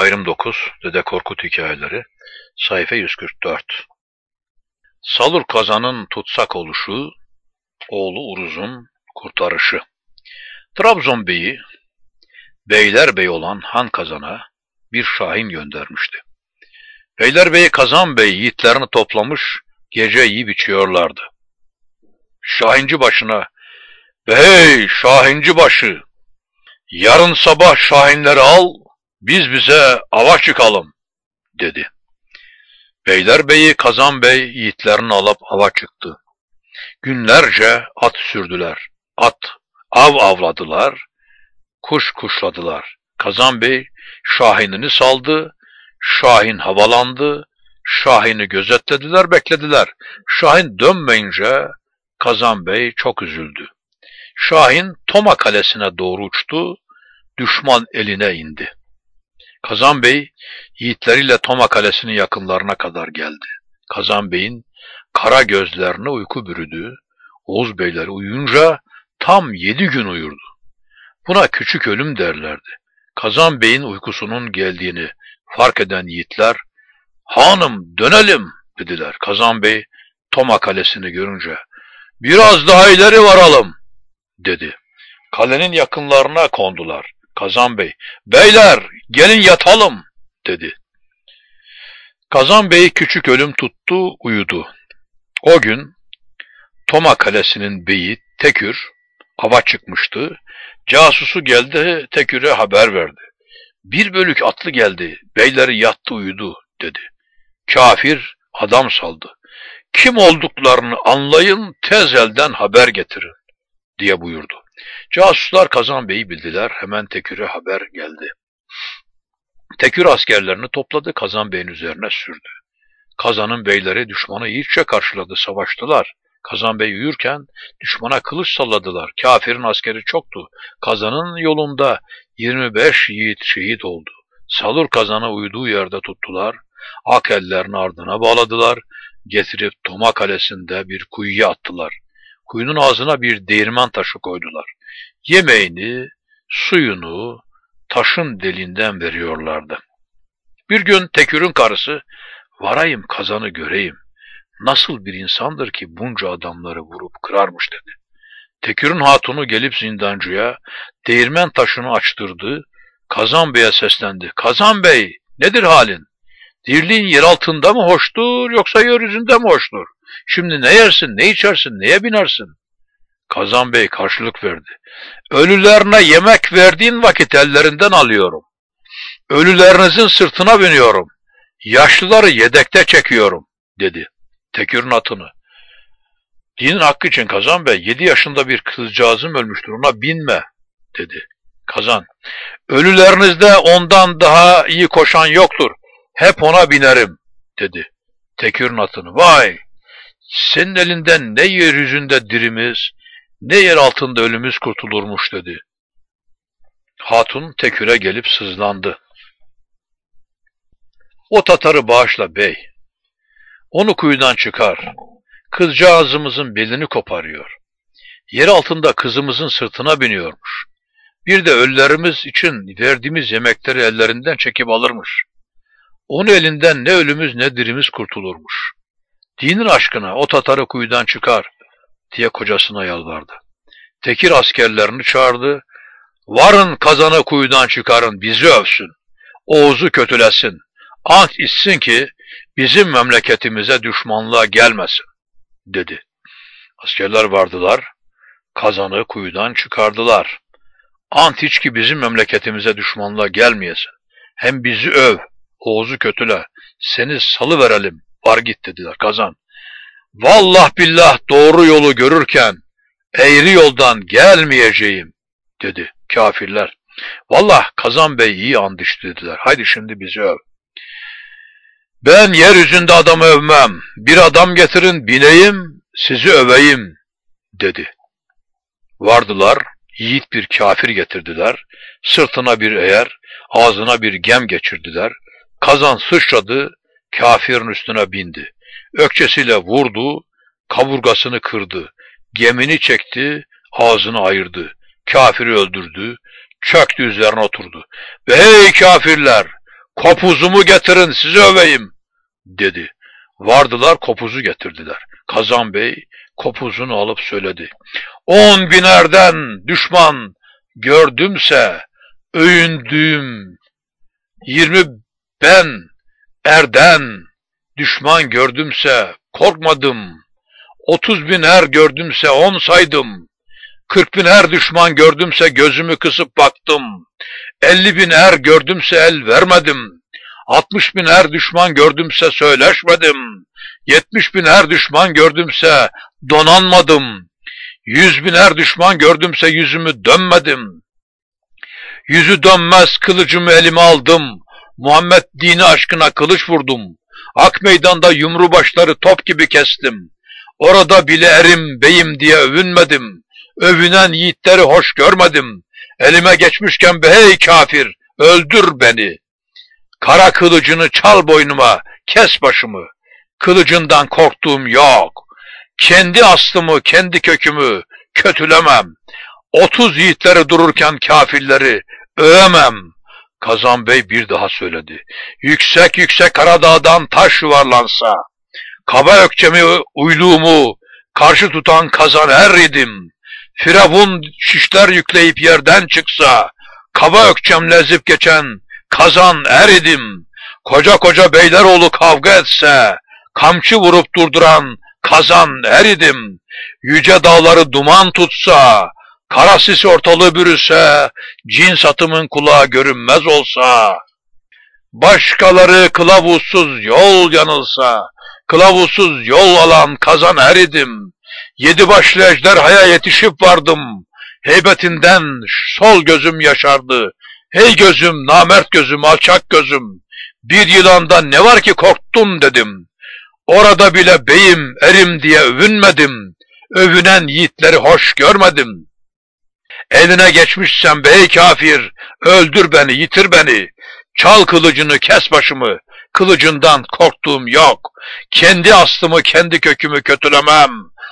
Ayrım 9, Dede Korkut Hikayeleri, sayfa 144. Salur Kazan'ın tutsak oluşu, oğlu Uruz'un kurtarışı. Trabzon Bey'i, Beylerbeyi olan Han Kazan'a bir şahin göndermişti. Beylerbeyi Kazan Bey yiğitlerini toplamış, gece yiyip içiyorlardı. Şahinci başına, "Bey Şahinci başı, yarın sabah şahinleri al, biz bize ava çıkalım," dedi. Beylerbeyi Kazan Bey yiğitlerini alıp ava çıktı. Günlerce at sürdüler, av avladılar, kuş kuşladılar. Kazan Bey şahinini saldı, şahin havalandı, şahini gözetlediler, beklediler. Şahin dönmeyince Kazan Bey çok üzüldü. Şahin Toma Kalesi'ne doğru uçtu, düşman eline indi. Kazan Bey yiğitleriyle Toma Kalesi'nin yakınlarına kadar geldi. Kazan Bey'in kara gözlerine uyku bürüdü. Oğuz Beyleri uyuyunca tam 7 gün uyurdu. Buna küçük ölüm derlerdi. Kazan Bey'in uykusunun geldiğini fark eden yiğitler, "Hanım dönelim," dediler. Kazan Bey Toma Kalesi'ni görünce, "Biraz daha ileri varalım," dedi. Kalenin yakınlarına kondular. Kazan Bey, "Beyler gelin yatalım," dedi. Kazan Bey küçük ölüm tuttu, uyudu. O gün Toma Kalesi'nin beyi Tekür ava çıkmıştı. Casusu geldi, Tekür'e haber verdi. "Bir bölük atlı geldi, beyleri yattı uyudu," dedi. Kafir adam saldı. "Kim olduklarını anlayın, tez elden haber getirin," diye buyurdu. Casuslar Kazan Bey'i bildiler, hemen Tekür'e haber geldi. Tekür askerlerini topladı, Kazan Bey'in üzerine sürdü. Kazan'ın beyleri düşmanı yiğitçe karşıladı, savaştılar. Kazan Bey uyurken düşmana kılıç salladılar. Kafirin askeri çoktu. Kazan'ın yolunda 25 yiğit şehit oldu. Salur Kazan'ı uyuduğu yerde tuttular. Ak ellerini ardına bağladılar. Getirip Toma Kalesi'nde bir kuyuya attılar. Kuyunun ağzına bir değirmen taşı koydular. Yemeğini, suyunu taşın deliğinden veriyorlardı. Bir gün Tekür'ün karısı, "Varayım Kazan'ı göreyim. Nasıl bir insandır ki bunca adamları vurup kırarmış," dedi. Tekür'ün hatunu gelip zindancıya değirmen taşını açtırdı. Kazan Bey'e seslendi. "Kazan Bey, nedir halin? Dirliğin yer altında mı hoştur yoksa yeryüzünde mi hoştur? Şimdi ne yersin, ne içersin, neye binersin?" Kazan Bey karşılık verdi. "Ölülerine yemek verdiğin vakit ellerinden alıyorum. Ölülerinizin sırtına biniyorum. Yaşlıları yedekte çekiyorum," dedi. Tekür'ün atını, "Dinin hakkı için Kazan Bey, 7 yaşında bir kızcağızım ölmüştür, ona binme," dedi. Kazan, "Ölülerinizde ondan daha iyi koşan yoktur. Hep ona binerim," dedi. Tekür'ün atını, "Vay! Senin elinden ne yeryüzünde dirimiz, ne yer altında ölümüz kurtulurmuş," dedi. Hatun Tekür'e gelip sızlandı. "O Tatar'ı bağışla bey. Onu kuyudan çıkar. Kızcağızımızın belini koparıyor. Yer altında kızımızın sırtına biniyormuş. Bir de ölülerimiz için verdiğimiz yemekleri ellerinden çekip alırmış. Onun elinden ne ölümüz ne dirimiz kurtulurmuş. Dinin aşkına o Tatar'ı kuyudan çıkar," diye kocasına yalvardı. Tekir askerlerini çağırdı. "Varın Kazan'ı kuyudan çıkarın, bizi övsün. Oğuz'u kötülesin. Ant içsin ki bizim memleketimize düşmanlığa gelmesin," dedi. Askerler vardılar, Kazan'ı kuyudan çıkardılar. "Ant iç ki bizim memleketimize düşmanlığa gelmeyesin. Hem bizi öv, Oğuz'u kötüle, seni salıverelim, var git," dediler. Kazan, "Vallah billah doğru yolu görürken eğri yoldan gelmeyeceğim," dedi. Kafirler, "Vallah Kazan Bey iyi and içti," dediler. "Haydi şimdi bizi öv." "Ben yeryüzünde adamı övmem. Bir adam getirin, bineyim, sizi öveyim," dedi. Vardılar, yiğit bir kafir getirdiler. Sırtına bir eğer, ağzına bir gem geçirdiler. Kazan sıçradı, kafirin üstüne bindi. Ökçesiyle vurdu, kaburgasını kırdı. Gemini çekti, ağzını ayırdı. Kafiri öldürdü, çöktü üzerine oturdu. "Ve hey kafirler! Kopuzumu getirin sizi öveyim dedi. Vardılar kopuzu getirdiler. Kazan Bey kopuzunu alıp söyledi. 10 binerden düşman gördümse övündüğüm, 20 ben erden düşman gördümse korkmadım, 30 bin er gördümse 10 saydım, 40 bin er düşman gördümse gözümü kısıp baktım, 50 bin er gördümse el vermedim, 60 bin er düşman gördümse söyleşmedim, 70 bin er düşman gördümse donanmadım, 100 bin er düşman gördümse yüzümü dönmedim, yüzü dönmez kılıcımı elime aldım, Muhammed dini aşkına kılıç vurdum, ak meydanda yumru başları top gibi kestim, orada bile erim beyim diye övünmedim, övünen yiğitleri hoş görmedim, elime geçmişken be hey kafir, öldür beni, kara kılıcını çal boynuma, kes başımı, kılıcından korktuğum yok, kendi aslımı, kendi kökümü kötülemem, 30 yiğitleri dururken kafirleri övemem. Kazan Bey bir daha söyledi. Yüksek yüksek Karadağ'dan taş yuvarlansa, kaba ökçemi uyluğumu karşı tutan kazan er idim. Firavun şişler yükleyip yerden çıksa, kaba ökçemle ezip geçen kazan er idim. Koca koca Beyleroğlu kavga etse, kamçı vurup durduran kazan er idim. Yüce dağları duman tutsa, kara sis ortalığı bürüse, cin satımın kulağı görünmez olsa, başkaları kılavuzsuz yol yanılsa, kılavuzsuz yol alan kazan er idim. 7 başlı ejderhaya yetişip vardım, heybetinden sol gözüm yaşardı. Hey gözüm, namert gözüm, alçak gözüm, bir yılanda ne var ki korktun dedim. Orada bile beyim, erim diye övünmedim, övünen yiğitleri hoş görmedim. Eline geçmişsen bey kafir, öldür beni, yitir beni, çal kılıcını, kes başımı, kılıcından korktuğum yok, kendi aslımı, kendi kökümü kötülemem,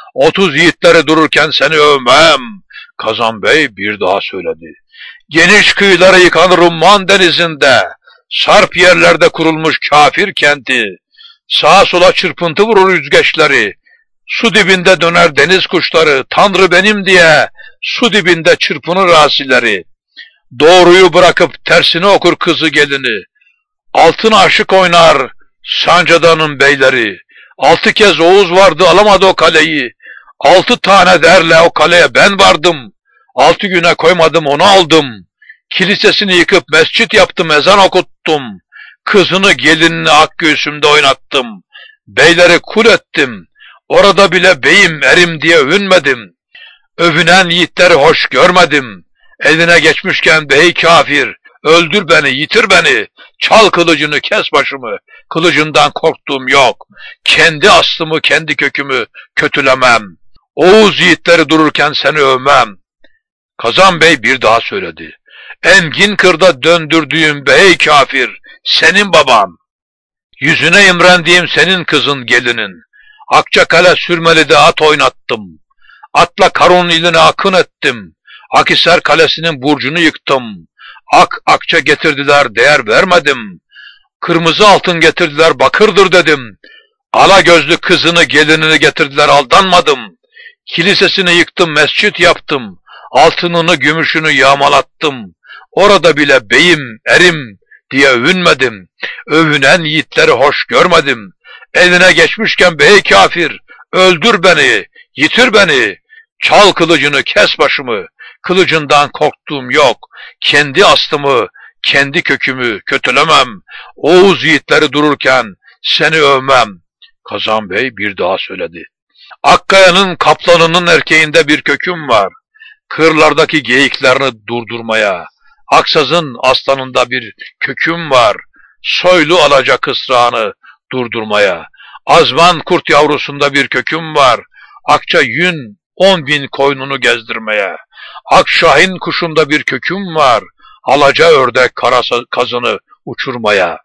30 yiğitleri dururken seni övmem. Kazan Bey bir daha söyledi. Geniş kıyıları yıkan Rumman denizinde, sarp yerlerde kurulmuş kafir kenti, sağa sola çırpıntı vurur yüzgeçleri, su dibinde döner deniz kuşları, Tanrı benim diye su dibinde çırpınır asileri, doğruyu bırakıp tersini okur kızı gelini, altına aşık oynar Sancada'nın beyleri, 6 kez Oğuz vardı alamadı o kaleyi, 6 tane derle o kaleye ben vardım, 6 güne koymadım onu aldım, kilisesini yıkıp mescit yaptım, ezan okuttum, kızını gelinini ak göğsümde oynattım, beyleri kul ettim, orada bile beyim erim diye övünmedim, övünen yiğitleri hoş görmedim, eline geçmişken bey kafir, öldür beni, yitir beni, çal kılıcını, kes başımı, kılıcından korktuğum yok, kendi aslımı, kendi kökümü kötülemem, Oğuz yiğitleri dururken seni övmem. Kazan Bey bir daha söyledi. Engin kırda döndürdüğüm bey kafir, senin baban, yüzüne imrendiğim senin kızın gelinin, Akçakale Sürmeli'de at oynattım, atla Karun iline akın ettim, Akhisar Kalesi'nin burcunu yıktım, akça getirdiler değer vermedim, kırmızı altın getirdiler bakırdır dedim, ala gözlü kızını gelinini getirdiler aldanmadım, kilisesini yıktım mescit yaptım, altınını gümüşünü yağmalattım, orada bile beyim erim diye övünmedim, övünen yiğitleri hoş görmedim, eline geçmişken bey kafir, öldür beni, yitir beni, çal kılıcını, kes başımı, kılıcından korktuğum yok, kendi aslımı, kendi kökümü kötülemem, Oğuz yiğitleri dururken seni övmem. Kazan Bey bir daha söyledi. Akkaya'nın kaplanının erkeğinde bir köküm var, kırlardaki geyiklerini durdurmaya, Aksaz'ın aslanında bir köküm var, soylu alaca kısrağını durdurmaya, Azman kurt yavrusunda bir köküm var, Akça yün 10.000 koynunu gezdirmeye, Akşahin kuşunda bir köküm var, alaca ördek kara kazını uçurmaya.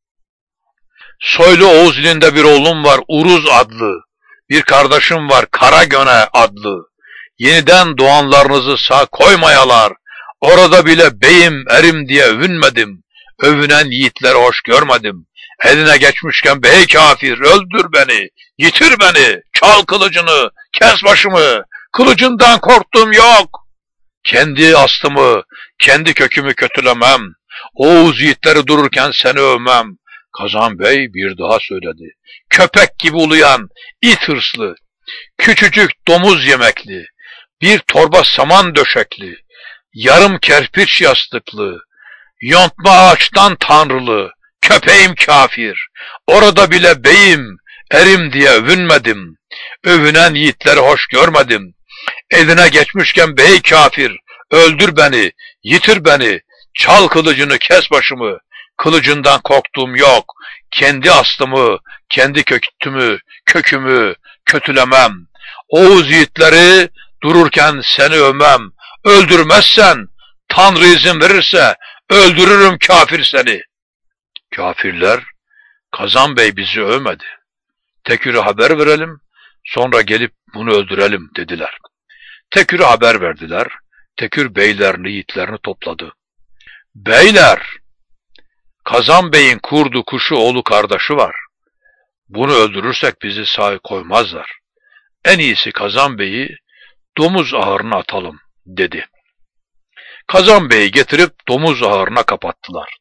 Soylu Oğuz ilinde bir oğlum var Uruz adlı, bir kardeşim var Karagöne adlı, yeniden doğanlarınızı sağ koymayalar, orada bile beyim erim diye övünmedim, Övünen yiğitleri hoş görmedim. Eline geçmişken bey kafir, öldür beni, yitir beni, çal kılıcını, kes başımı, kılıcından korktuğum yok. Kendi aslımı, kendi kökümü kötülemem. Oğuz yiğitleri dururken seni övmem. Kazan Bey bir daha söyledi. Köpek gibi uluyan, it hırslı, küçücük domuz yemekli, bir torba saman döşekli, yarım kerpiç yastıklı, yontma ağaçtan tanrılı, köpeğim kafir, orada bile beyim, erim diye övünmedim. Övünen yiğitleri hoş görmedim. Eline geçmişken bey kafir, öldür beni, yitir beni, çal kılıcını, kes başımı, kılıcından korktuğum yok, kendi aslımı, kendi kökümü kötülemem. Oğuz yiğitleri dururken seni övmem, öldürmezsen, Tanrı izin verirse, öldürürüm kafir seni. Kafirler, Kazan Bey bizi övmedi. Tekür'e haber verelim, sonra gelip bunu öldürelim dediler. Tekür'e haber verdiler. Tekür beylerini, yiğitlerini topladı. Beyler, Kazan Bey'in kurdu, kuşu, oğlu, kardeşi var. Bunu öldürürsek bizi sağ koymazlar. En iyisi Kazan Bey'i domuz ahırına atalım dedi. Kazan Bey'i getirip domuz ahırına kapattılar.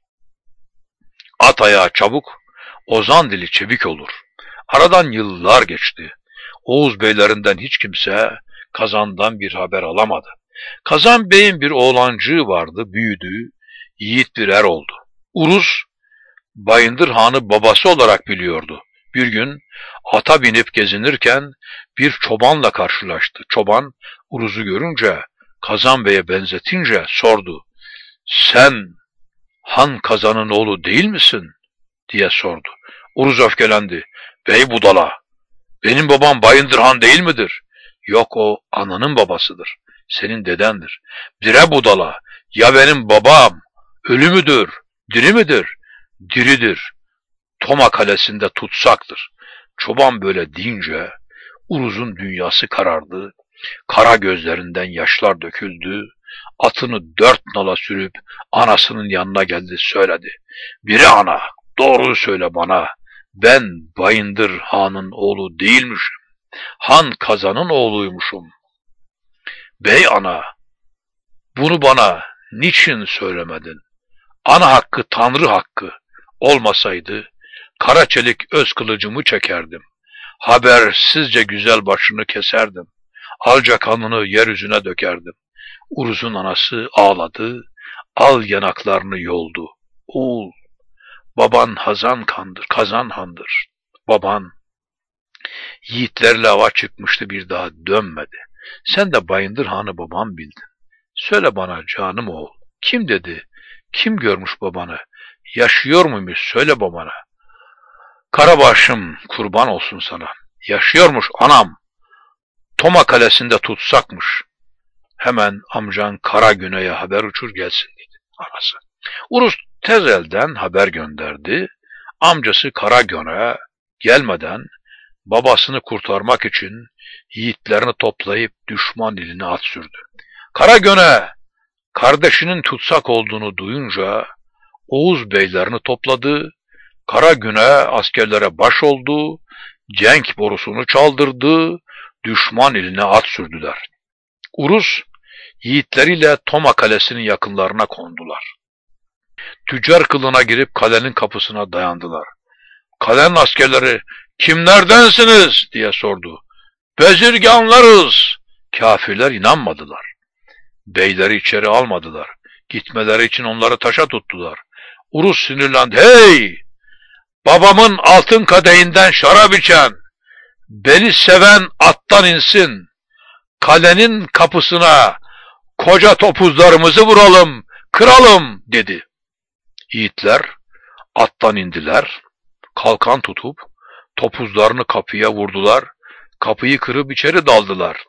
At ayağı çabuk, ozan dili çevik olur. Aradan yıllar geçti. Oğuz beylerinden hiç kimse Kazan'dan bir haber alamadı. Kazan Bey'in bir oğlancığı vardı, büyüdü, yiğit bir er oldu. Uruz, Bayındır Han'ı babası olarak biliyordu. Bir gün ata binip gezinirken bir çobanla karşılaştı. Çoban, Uruz'u görünce, Kazan Bey'e benzetince sordu. Sen Han Kazan'ın oğlu değil misin? Diye sordu. Uruz öfkelendi. Bey budala, benim babam Bayındır Han değil midir? Yok, o ananın babasıdır. Senin dedendir. Dire budala, ya benim babam ölü müdür, diri midir? Diridir. Toma kalesinde tutsaktır. Çoban böyle deyince Uruz'un dünyası karardı. Kara gözlerinden yaşlar döküldü. Atını 4 nala sürüp anasının yanına geldi, söyledi. Biri ana, doğruyu söyle bana. Ben Bayındır Han'ın oğlu değilmişim. Han Kazan'ın oğluymuşum. Bey ana, bunu bana niçin söylemedin? Ana hakkı, Tanrı hakkı olmasaydı, kara çelik öz kılıcımı çekerdim. Habersizce güzel başını keserdim. Alca kanını yeryüzüne dökerdim. Uruz'un anası ağladı, al yanaklarını yoldu. Oğul, baban Kazan Han'dır. Baban yiğitlerle ava çıkmıştı, bir daha dönmedi. Sen de Bayındır Han'ı babam bildin. Söyle bana canım oğul, kim dedi, kim görmüş babanı, yaşıyor muymuş, söyle babana. Karabaşım kurban olsun sana, yaşıyormuş anam, Toma kalesinde tutsakmış. Hemen amcan Kara Güney'e haber uçur gelsin dedi anası. Uruz tez elden haber gönderdi. Amcası Kara Güney'e gelmeden babasını kurtarmak için yiğitlerini toplayıp düşman iline at sürdü. Kara Güney kardeşinin tutsak olduğunu duyunca Oğuz beylerini topladı. Kara Güney askerlere baş oldu. Cenk borusunu çaldırdı. Düşman iline at sürdüler. Uruz yiğitleriyle Toma kalesinin yakınlarına kondular. Tüccar kılığına girip kalenin kapısına dayandılar. Kalenin askerleri, kimlerdensiniz diye sordu. Bezirganlarız. Kafirler inanmadılar. Beyleri içeri almadılar. Gitmeleri için onları taşa tuttular. Uruz sinirlendi. Hey! Babamın altın kadehinden şarap içen, beni seven attan insin. Kalenin kapısına koca topuzlarımızı vuralım, kıralım dedi. Yiğitler attan indiler. Kalkan tutup topuzlarını kapıya vurdular. Kapıyı kırıp içeri daldılar.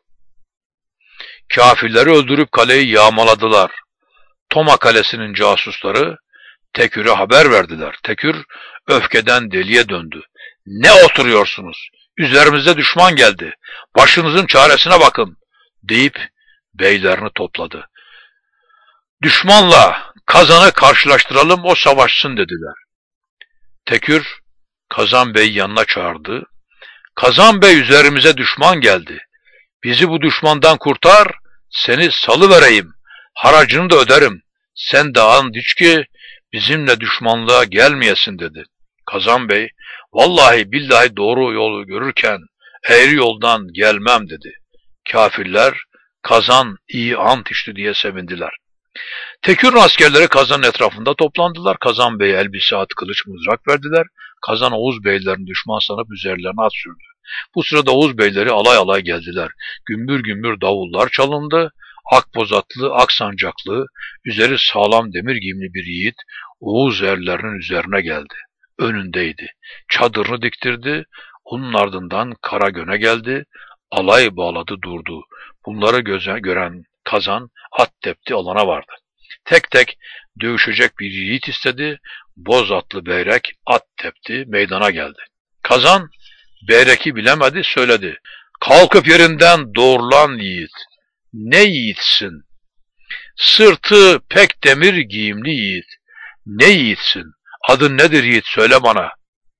Kafirleri öldürüp kaleyi yağmaladılar. Toma kalesinin casusları Tekür'e haber verdiler. Tekür öfkeden deliye döndü. Ne oturuyorsunuz? Üzerimize düşman geldi. Başınızın çaresine bakın deyip beylerini topladı. Düşmanla Kazan'ı karşılaştıralım, o savaşsın dediler. Tekür Kazan Bey yanına çağırdı. Kazan Bey, üzerimize düşman geldi. Bizi bu düşmandan kurtar, seni salıvereyim, haracını da öderim. Sen de and iç ki bizimle düşmanlığa gelmeyesin dedi. Kazan Bey, vallahi billahi doğru yolu görürken eğri yoldan gelmem dedi. Kafirler, Kazan iyi ant içti diye sevindiler. Tekür'ün askerleri Kazan'ın etrafında toplandılar. Kazan Bey'e elbise, at, kılıç, mızrak verdiler. Kazan Oğuz beylerini düşman sanıp üzerlerine at sürdü. Bu sırada Oğuz beyleri alay alay geldiler. Gümbür gümbür davullar çalındı. Akboz atlı, ak sancaklı, üzeri sağlam demir giyimli bir yiğit Oğuz erlerinin üzerine geldi. Önündeydi. Çadırını diktirdi. Onun ardından Karagön'e geldi. Alay bağladı, durdu. Bunları gören Kazan at tepti, alana vardı. Tek tek dövüşecek bir yiğit istedi. Boz atlı Beyrek at tepti, meydana geldi. Kazan Beyrek'i bilemedi, söyledi. Kalkıp yerinden doğrulan yiğit. Ne yiğitsin? Sırtı pek demir giyimli yiğit. Ne yiğitsin? Adın nedir yiğit, söyle bana.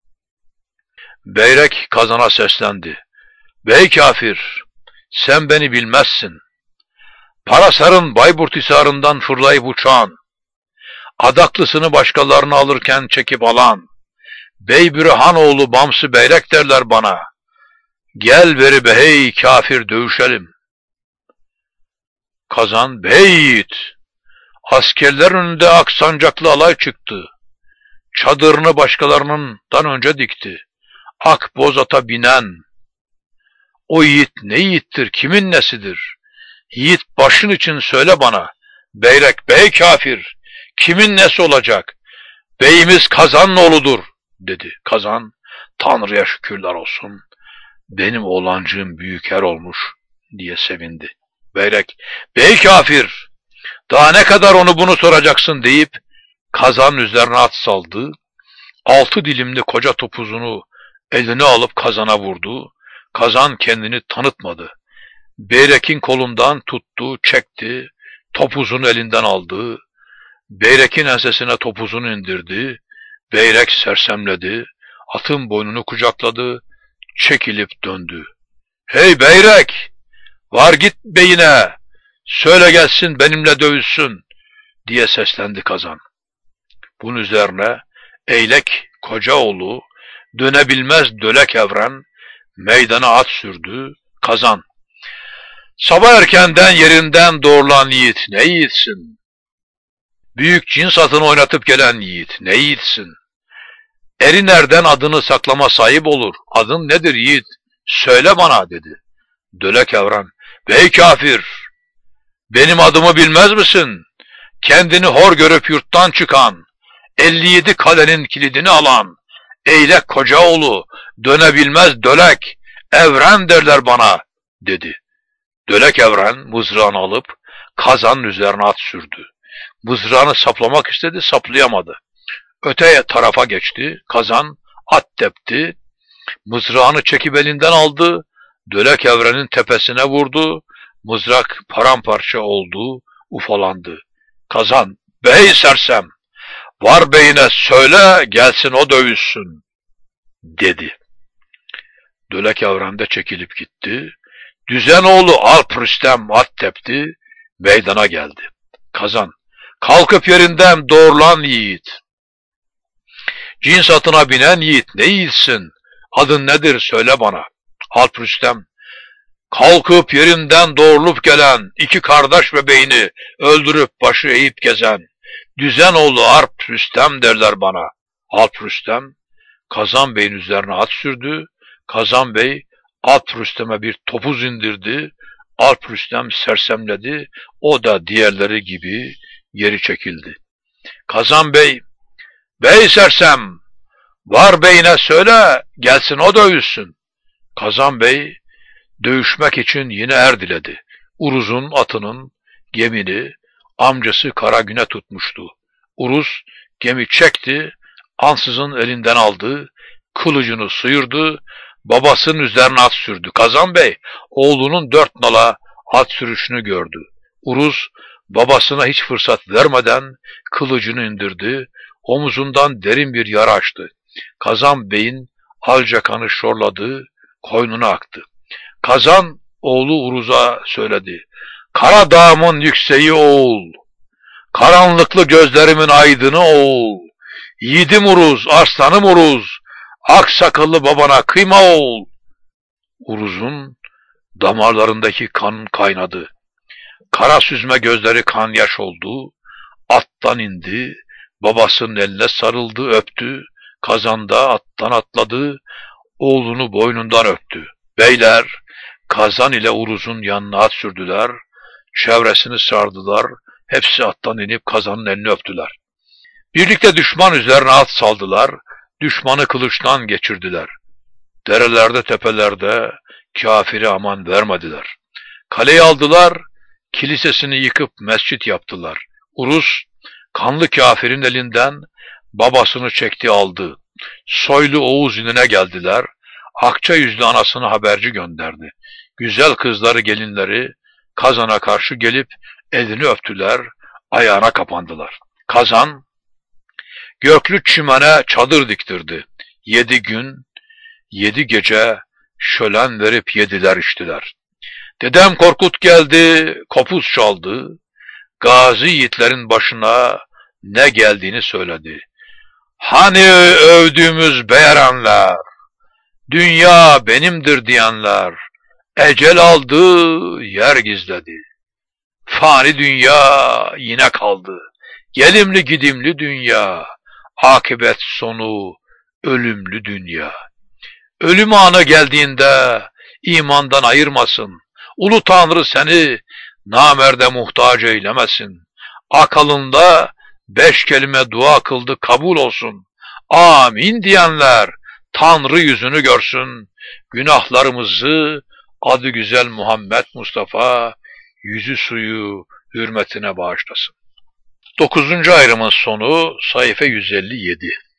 Beyrek Kazan'a seslendi. Bey kafir, sen beni bilmezsin. Parasar'ın Bayburt Hisarı'ndan fırlayıp uçan, adaklısını başkalarına alırken çekip alan, Beybürhanoğlu Bamsı Beyrek derler bana. Gel beri be hey kafir, dövüşelim. Kazan, bey yiğit, askerler önünde ak sancaklı alay çıktı. Çadırını başkalarından önce dikti. Ak boz ata binen, o yiğit ne yiğittir, kimin nesidir? Yiğit başın için söyle bana. Beyrek, bey kafir, kimin nesi olacak? Beyimiz Kazan'ın oğludur dedi. Kazan, Tanrı'ya şükürler olsun, benim oğlancığım büyük er olmuş diye sevindi. Beyrek, bey kafir, daha ne kadar onu bunu soracaksın deyip Kazan'ın üzerine at saldı. 6 dilimli koca topuzunu eline alıp Kazan'a vurdu. Kazan kendini tanıtmadı. Beyrek'in kolundan tuttu, çekti, topuzunu elinden aldı. Beyrek'in ensesine topuzunu indirdi. Beyrek sersemledi, atın boynunu kucakladı, çekilip döndü. Hey Beyrek, var git beyine, söyle gelsin benimle dövüşsün diye seslendi Kazan. Bunun üzerine Eylek Kocaoğlu, dönebilmez Dölek Evren meydana at sürdü. Kazan, sabah erkenden yerinden doğrulan yiğit, ne yiğitsin? Büyük cins atını oynatıp gelen yiğit, ne yiğitsin? Eri nereden adını saklama sahip olur? Adın nedir yiğit? Söyle bana dedi. Dölek Evren, bey kafir, benim adımı bilmez misin? Kendini hor görüp yurttan çıkan, 57 kalenin kilidini alan, Eylek Kocaoğlu, dönebilmez Dölek Evren derler bana dedi. Dölek Evren mızrağını alıp Kazan'ın üzerine at sürdü. Mızrağını saplamak istedi, saplayamadı. Öte tarafa geçti. Kazan at tepti. Mızrağını çekip elinden aldı. Dölek Evren'in tepesine vurdu. Mızrak paramparça oldu, ufalandı. Kazan, bey sersem, var beyine söyle gelsin o dövüşsün dedi. Dölek Evren de çekilip gitti. Düzenoğlu Alp Rüstem at tepti, meydana geldi. Kazan, kalkıp yerinden doğrulan yiğit. Cins atına binen yiğit, ne yiğitsin? Adın nedir söyle bana. Alp Rüstem, kalkıp yerinden doğrulup gelen, 2 kardeş bebeğini öldürüp başı eğip gezen, Düzenoğlu Alp Rüstem derler bana. Alp Rüstem, Kazan Bey'in üzerine at sürdü. Kazan Bey, Alp Rüstem'e bir topuz indirdi. Alp Rüstem sersemledi. O da diğerleri gibi geri çekildi. Kazan Bey, bey sersem, var beyine söyle gelsin o dövüşsün. Kazan Bey dövüşmek için yine er diledi. Uruz'un atının gemini amcası Karagün'e tutmuştu. Uruz gemi çekti, ansızın elinden aldı, kılıcını sıyırdı, babasının üzerine at sürdü. Kazan Bey oğlunun 4 nala at sürüşünü gördü. Uruz babasına hiç fırsat vermeden kılıcını indirdi, omuzundan derin bir yara açtı. Kazan Bey'in alca kanı şorladı, koynuna aktı. Kazan oğlu Uruz'a söyledi. Kara dağımın yükseği oğul, karanlıklı gözlerimin aydını oğul, yiğidim Uruz, arslanım Uruz, aksakallı babana kıyma oğul. Uruz'un damarlarındaki kan kaynadı. Kara süzme gözleri kan yaş oldu. Attan indi, babasının eline sarıldı, öptü. Kazanda attan atladı, oğlunu boynundan öptü. Beyler, Kazan ile Uruz'un yanına at sürdüler, çevresini sardılar, hepsi attan inip Kazan'ın elini öptüler. Birlikte düşman üzerine at saldılar, düşmanı kılıçtan geçirdiler. Derelerde, tepelerde kafire aman vermediler. Kaleyi aldılar, kilisesini yıkıp mescit yaptılar. Uruz, kanlı kafirin elinden babasını çekti aldı. Soylu Oğuz inine geldiler, akça yüzlü anasını haberci gönderdi. Güzel kızları, gelinleri Kazan'a karşı gelip elini öptüler, ayağına kapandılar. Kazan, göklü çimene çadır diktirdi. 7 gün, 7 gece şölen verip yediler içtiler. Dedem Korkut geldi, kopuz çaldı. Gazi yiğitlerin başına ne geldiğini söyledi. Hani övdüğümüz beğenenler, dünya benimdir diyenler, ecel aldı, yer gizledi. Fani dünya yine kaldı, gelimli gidimli dünya, akıbet sonu ölümlü dünya. Ölüm anı geldiğinde imandan ayırmasın, Ulu Tanrı seni namerde muhtaç eylemesin. Akalında 5 kelime dua kıldı, kabul olsun. Amin diyenler Tanrı yüzünü görsün. Günahlarımızı adı güzel Muhammed Mustafa yüzü suyu hürmetine bağışlasın. 9. ayrımın sonu sayfa 157.